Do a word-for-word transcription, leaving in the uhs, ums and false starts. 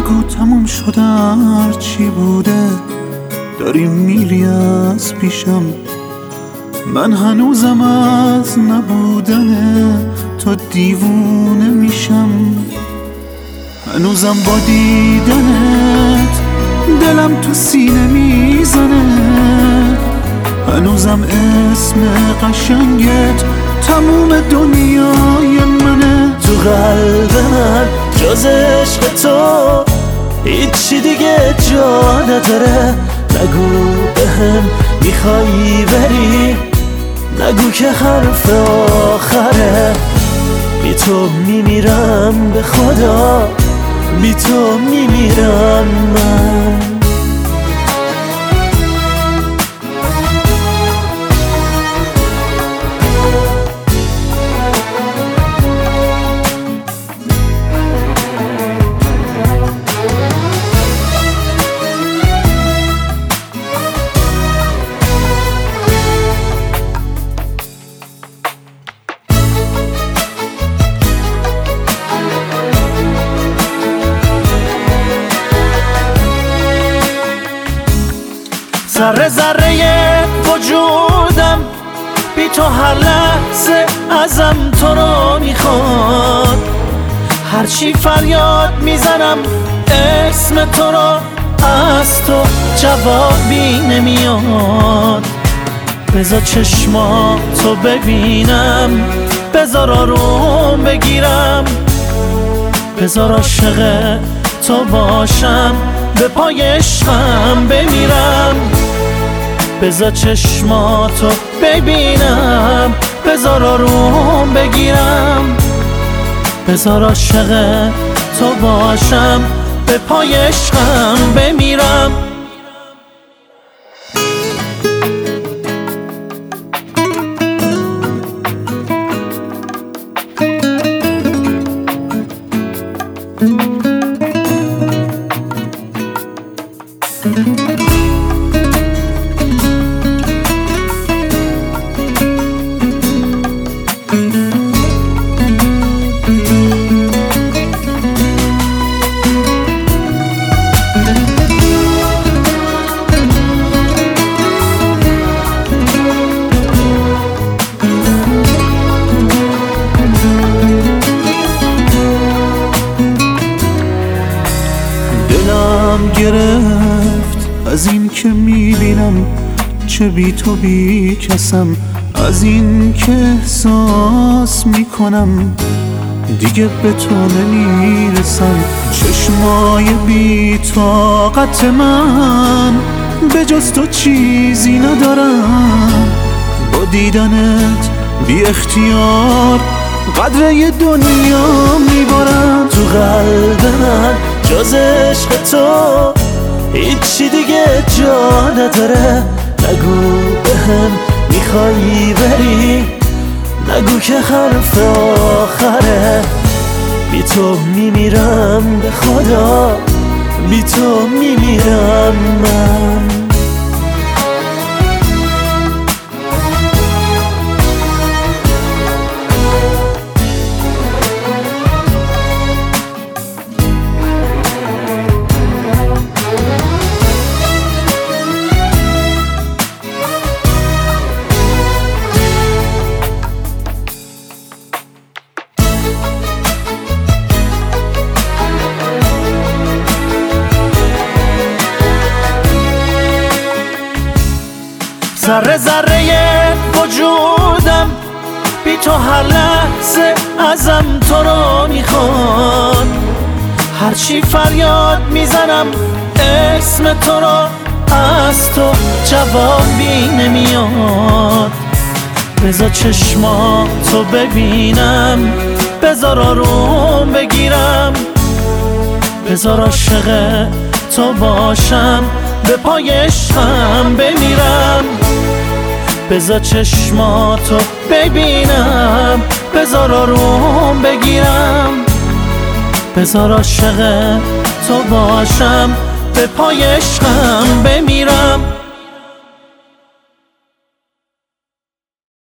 نگو تموم شده هر چی بوده، داری میری از پیشم. من هنوزم از نبودن تو دیوونه میشم. هنوزم با دیدنت دلم تو سینه میزنه. هنوزم اسم قشنگت تموم دنیای منه. تو قلب من جز عشق تو هیچی دیگه جا نداره. نگو بهم میخوایی بری، نگو که حرف آخره. بی تو میمیرم به خدا، بی تو میمیرم من. ذره ذره وجودم بی تو هر لحظه ازم تو رو میخواد. هرچی فریاد میزنم اسم تو رو، از تو جوابی نمیاد. بذار چشماتو ببینم، بذار آروم بگیرم، بذار عاشق تو باشم، به پای عشقم بمیرم. بذار چشماتو ببینم، بذار آروم بگیرم، بذار عاشق تو باشم، به پای عشقم بمیرم. دلم گرفت از این که میبینم چه بی تو بی کسم. از این که احساس میکنم دیگه به تو نمیرسم. چشمای بی طاقت من به جز تو چیزی ندارم. با دیدنت بی اختیار قدر دنیا میبارم. تو قلب من جز عشق تو هیچی دیگه جا نداره. نگو بهم میخوایی بری، نگو که حرف آخره. بی تو میمیرم به خدا، بی تو میمیرم من. ذره ذره وجودم بی تو هر لحظه ازم تو رو میخواد. هرچی فریاد میزنم اسم تو رو، از تو جوابی نمیاد. بذار چشماتو ببینم، بذار آروم بگیرم، بذار عاشق تو باشم، به پای عشقم بمیرم. بذار چشماتو ببینم، بذار آروم بگیرم، بذار عاشق تو باشم، به پای عشقم بمیرم.